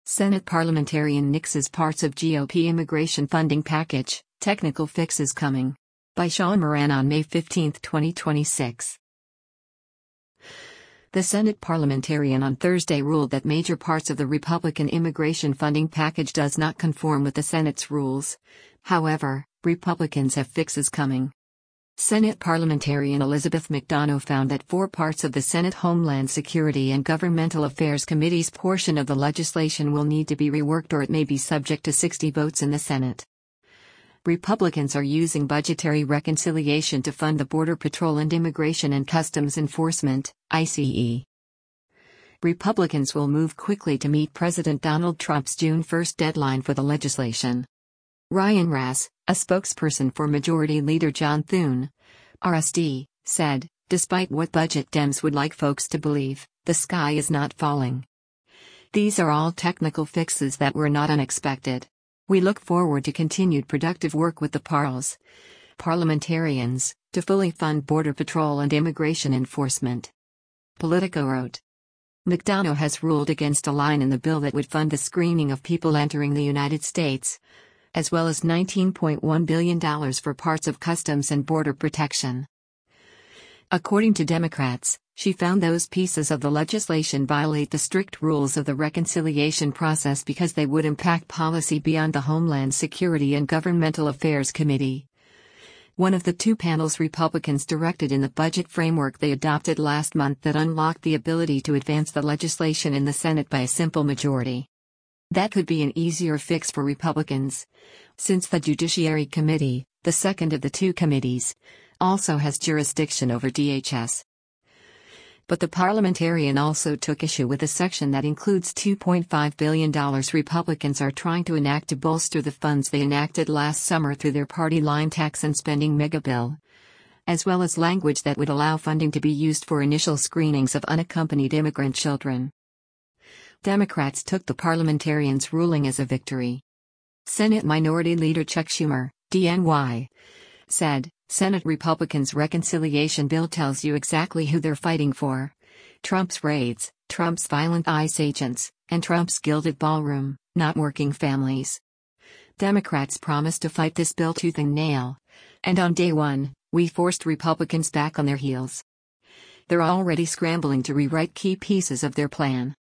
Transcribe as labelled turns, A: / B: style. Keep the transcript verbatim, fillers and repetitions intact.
A: Senate parliamentarian nixes parts of G O P immigration funding package, technical fixes coming. By Sean Moran on May fifteenth, twenty twenty-six. The Senate parliamentarian on Thursday ruled that major parts of the Republican immigration funding package does not conform with the Senate's rules. However, Republicans have fixes coming. Senate parliamentarian Elizabeth McDonough found that four parts of the Senate Homeland Security and Governmental Affairs Committee's portion of the legislation will need to be reworked, or it may be subject to sixty votes in the Senate. Republicans are using budgetary reconciliation to fund the Border Patrol and Immigration and Customs Enforcement, I C E. Republicans will move quickly to meet President Donald Trump's June first deadline for the legislation. Ryan Rass, a spokesperson for Majority Leader John Thune, R S D, said, "Despite what budget Dems would like folks to believe, the sky is not falling. These are all technical fixes that were not unexpected. We look forward to continued productive work with the Parls, parliamentarians, to fully fund Border Patrol and immigration enforcement." Politico wrote. McDonough has ruled against a line in the bill that would fund the screening of people entering the United States, as well as nineteen point one billion dollars for parts of Customs and Border Protection. According to Democrats, she found those pieces of the legislation violate the strict rules of the reconciliation process because they would impact policy beyond the Homeland Security and Governmental Affairs Committee, one of the two panels Republicans directed in the budget framework they adopted last month that unlocked the ability to advance the legislation in the Senate by a simple majority. That could be an easier fix for Republicans, since the Judiciary Committee, the second of the two committees, also has jurisdiction over D H S. But the parliamentarian also took issue with a section that includes two point five billion dollars Republicans are trying to enact to bolster the funds they enacted last summer through their party line tax and spending megabill, as well as language that would allow funding to be used for initial screenings of unaccompanied immigrant children. Democrats took the parliamentarian's ruling as a victory. Senate Minority Leader Chuck Schumer, D N Y, said, "Senate Republicans' reconciliation bill tells you exactly who they're fighting for. Trump's raids, Trump's violent ICE agents, and Trump's gilded ballroom, not working families." Democrats promised to fight this bill tooth and nail, and on day one, we forced Republicans back on their heels. They're already scrambling to rewrite key pieces of their plan.